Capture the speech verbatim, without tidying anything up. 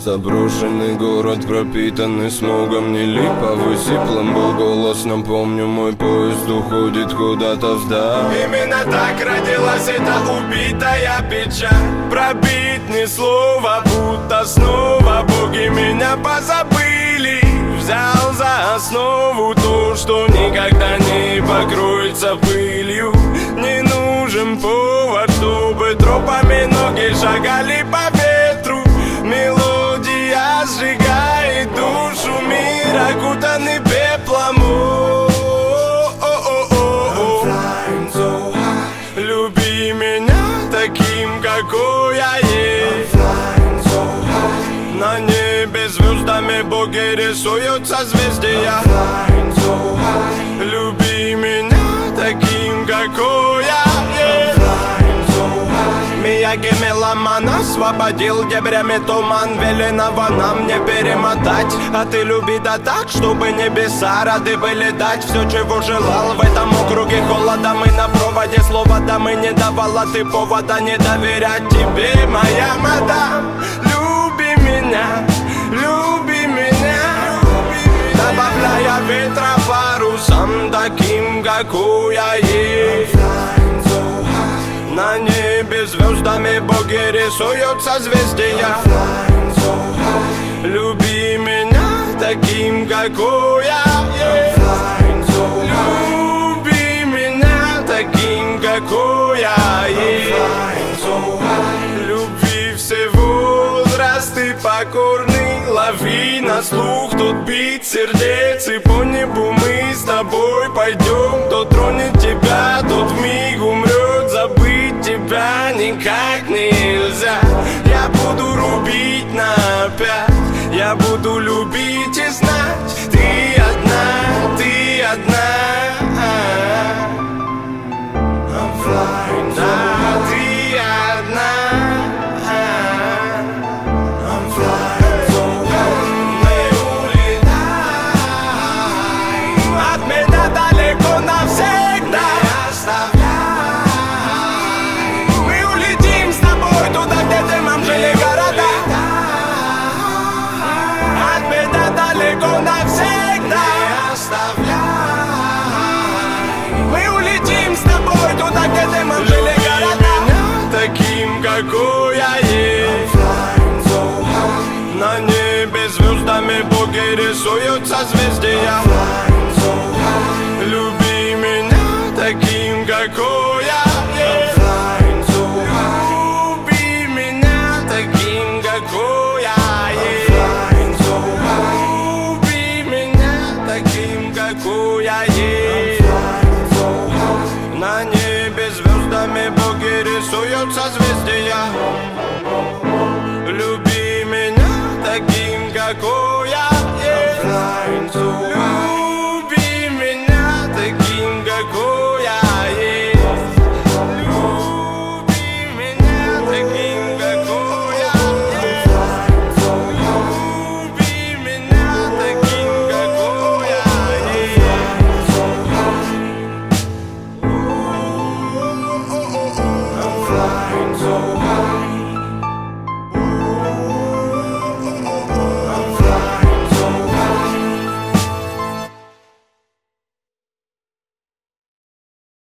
Заброшенный город, пропитанный смогом, не липовый, сиплым был голос. Напомню, мой поезд уходит куда-то вдаль. Именно так родилась эта убитая печаль. Пробить ни слова, будто снова боги меня позабыли. Взял за основу то, что никогда не покроется пылью. Не нужен повод, чтобы тропами ноги шагали по ветру. Мелодия сжигает душу, мир окутанный пеплом. Люби меня таким, какой я есть. На небе звездами боги рисуют созвездия. Люби меня таким, какой я есть. Мияги меломан освободил дебрями туман. Веленого нам не перемотать. А ты люби да так, чтобы небеса рады были дать все, чего желал. В этом округе холода мы на проводе. Слова да мы не давала, ты повода не доверять тебе, моя мадам. Люби меня, люби меня, добавляя ветра парусам, таким, какой я есть. На небе звездами боги рисуют созвездия. Люби меня таким, какой я есть. Люби меня таким, какой я есть. Любви все возрасты покорны. Лови на слух тот бит сердец. И по небу мы с тобой пойдем. Кто тронет тебя, тот вмиг умрет. Забыть тебя никак нельзя. Я буду рубить на пять. Я буду любить и знать. Ты одна, ты одна. I'm flying, да, ты одна. I'm flying so high. Мы улетаем от меня далеко навсегда. Не оставляй. Мы улетим с тобой туда, где дымом жили города. От меня далеко навсегда. Не оставляй. Мы улетим с тобой туда, где дымом жили города. Таким, какой я есть. На небе звездами боги рисуют созвездия. Люби меня таким, какой я есть. Люби меня таким, какой я есть. Люби меня таким, какой я есть.